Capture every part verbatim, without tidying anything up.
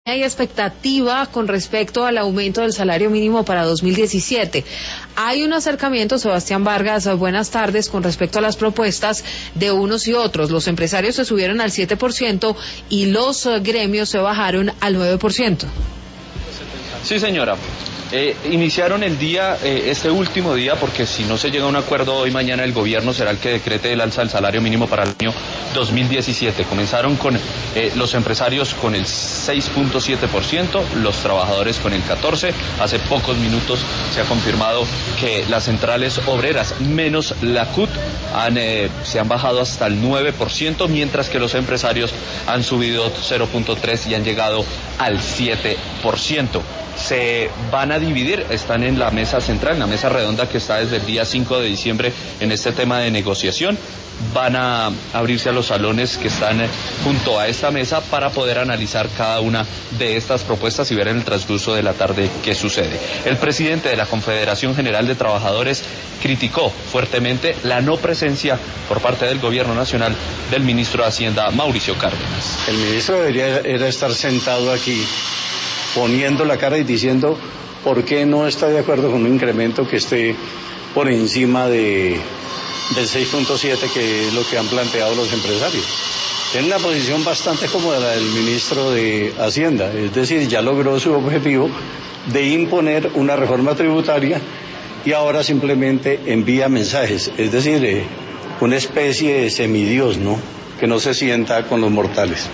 Hay expectativa con respecto al aumento del salario mínimo para dos mil diecisiete. Hay un acercamiento, Sebastián Vargas, buenas tardes, con respecto a las propuestas de unos y otros. Los empresarios se subieron al siete por ciento y los gremios se bajaron al nueve por ciento. Sí, señora. Eh, iniciaron el día, eh, este último día, porque si no se llega a un acuerdo hoy, mañana el gobierno será el que decrete el alza del salario mínimo para el año dos mil diecisiete. Comenzaron con eh, los empresarios con el seis punto siete por ciento, los trabajadores con el catorce por ciento. Hace pocos minutos se ha confirmado que las centrales obreras, menos la C U T, han, eh, se han bajado hasta el nueve por ciento, mientras que los empresarios han subido cero punto tres por ciento y han llegado al siete por ciento. Se van a dividir, están en la mesa central, en la mesa redonda que está desde el día cinco de diciembre en este tema de negociación. Van a abrirse a los salones que están junto a esta mesa para poder analizar cada una de estas propuestas y ver en el transcurso de la tarde qué sucede. El presidente de la Confederación General de Trabajadores criticó fuertemente la no presencia por parte del gobierno nacional del ministro de Hacienda, Mauricio Cárdenas. El ministro debería era estar sentado aquí, poniendo la cara y diciendo por qué no está de acuerdo con un incremento que esté por encima de, del seis punto siete, que es lo que han planteado los empresarios. Tiene una posición bastante cómoda la del ministro de Hacienda, es decir, ya logró su objetivo de imponer una reforma tributaria y ahora simplemente envía mensajes, es decir, eh, una especie de semidios, ¿no?, que no se sienta con los mortales.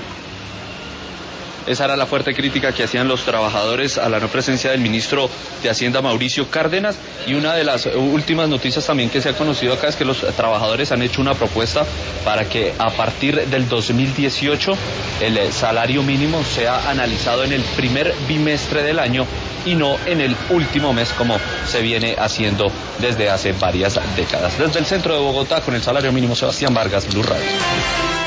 Esa era la fuerte crítica que hacían los trabajadores a la no presencia del ministro de Hacienda, Mauricio Cárdenas. Y una de las últimas noticias también que se ha conocido acá es que los trabajadores han hecho una propuesta para que a partir del dos mil dieciocho el salario mínimo sea analizado en el primer bimestre del año y no en el último mes, como se viene haciendo desde hace varias décadas. Desde el centro de Bogotá, con el salario mínimo, Sebastián Vargas, Blue Radio.